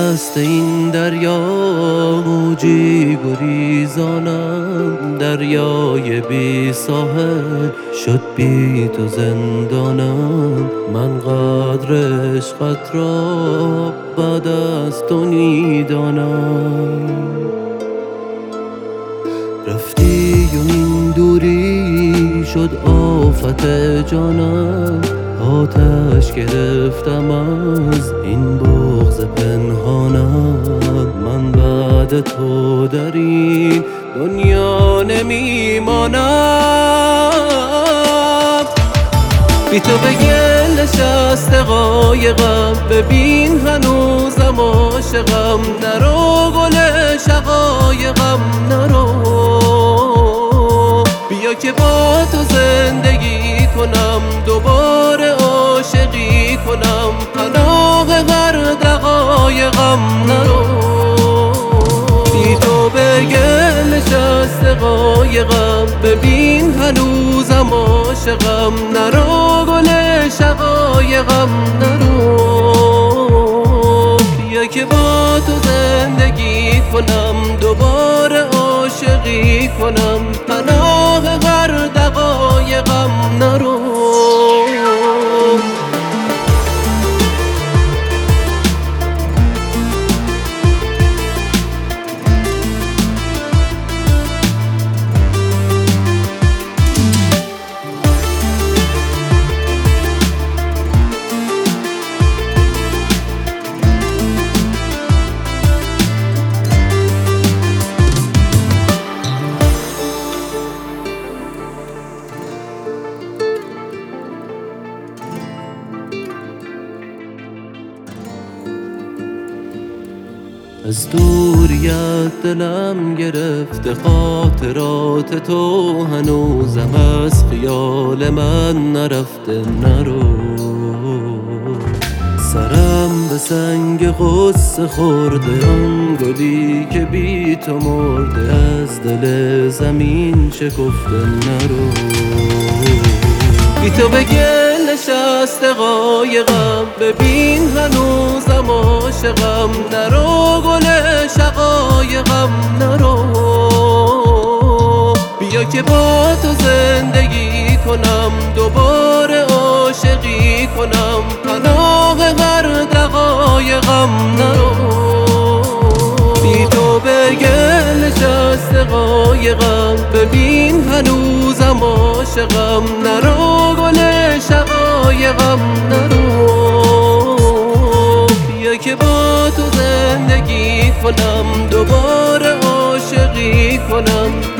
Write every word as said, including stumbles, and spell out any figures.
دست این دریا موجی گریزانم، دریای بی ساحل شد بی تو زندانم. من قدر عشقت را بعد از تو میدانم. رفتی و این دوری شد آفت جانم، آتش گرفتم از این بغض پنهانم. من بعد تو در این دنیا نمیمانم. بی تو به گل نشسته قایقم، ببین هنوزم عاشقم. نرو گل شقایقم نرو، بیا که با تو زندگی کنم، دوباره عاشقی کنم. پناه هر دقایقم نرو. بی تو به گل نشسته قایقم، ببین هنوزم عاشقم. نرو گل شقایقم نرو، بیا که با تو زندگی کنم، دوباره عاشقی کنم. پناه هر دقایقم نرو. از دوریت دلم گرفته خاطرات تو، هنوزم از خیال من نرفته. نرو سرم به سنگ غصه خورده، آن گلی که بی تو مرده از دل زمین شکفته. نرو بی تو به گل نشسته قایقم، ببین هنوزم عاشقم. نرو گل شقایقم نرو، بیا که با تو زندگی کنم، دوباره عاشقی کنم. پناه هر دقایقم نرو. بی تو به گل نشسته قایقم، ببین هنوزم عاشقم. نرو گل شقایقم نرو، بیا که با تو زندگی کنم، دوباره عاشقی کنم.